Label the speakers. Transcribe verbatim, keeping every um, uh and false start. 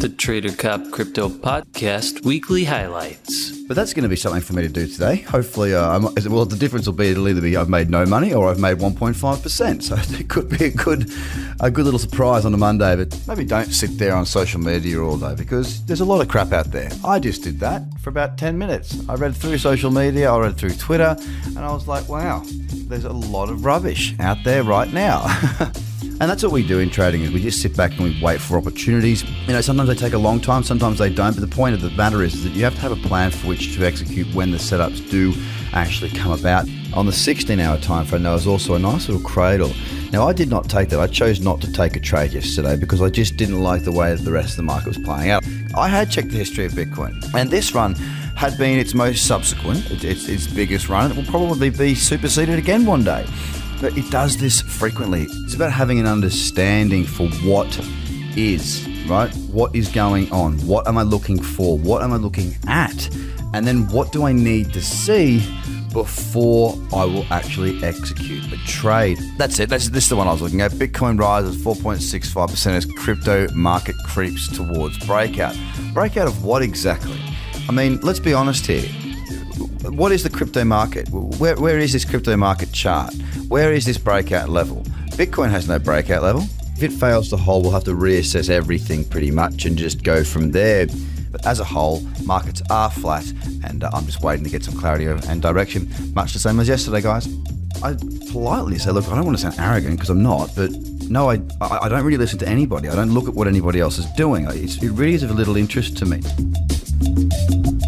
Speaker 1: the Trader Cop Crypto Podcast Weekly Highlights.
Speaker 2: But that's going to be something for me to do today. Hopefully, uh, I'm, well, the difference will be it'll either be I've made no money or I've made one point five percent. So it could be a good, a good little surprise on a Monday. But maybe don't sit there on social media all day because there's a lot of crap out there. I just did that for about ten minutes. I read through social media, I read through Twitter, and I was like, wow, there's a lot of rubbish out there right now. And that's what we do in trading is we just sit back and we wait for opportunities. You know, sometimes they take a long time, sometimes they don't. But the point of the matter is, is that you have to have a plan for which to execute when the setups do actually come about. On the sixteen hour time frame, there was also a nice little cradle. Now, I did not take that. I chose not to take a trade yesterday because I just didn't like the way that the rest of the market was playing out. I had checked the history of Bitcoin, and this run had been its most subsequent, its, its biggest run. It will probably be superseded again one day. But it does this frequently. It's about having an understanding for what is, right? What is going on? What am I looking for? What am I looking at? And then what do I need to see before I will actually execute a trade? That's it. That's, this is the one I was looking at. Bitcoin rises four point six five percent as crypto market creeps towards breakout. Breakout of what exactly? I mean, let's be honest here. What is the crypto market? Where, where is this crypto market chart? Where is this breakout level? Bitcoin has no breakout level. If it fails to hold, we'll have to reassess everything pretty much and just go from there. But as a whole, markets are flat, and uh, I'm just waiting to get some clarity and direction, much the same as yesterday, guys. I politely say, look, I don't want to sound arrogant because I'm not, but no, I, I I don't really listen to anybody. I don't look at what anybody else is doing. It's, it really is of a little interest to me.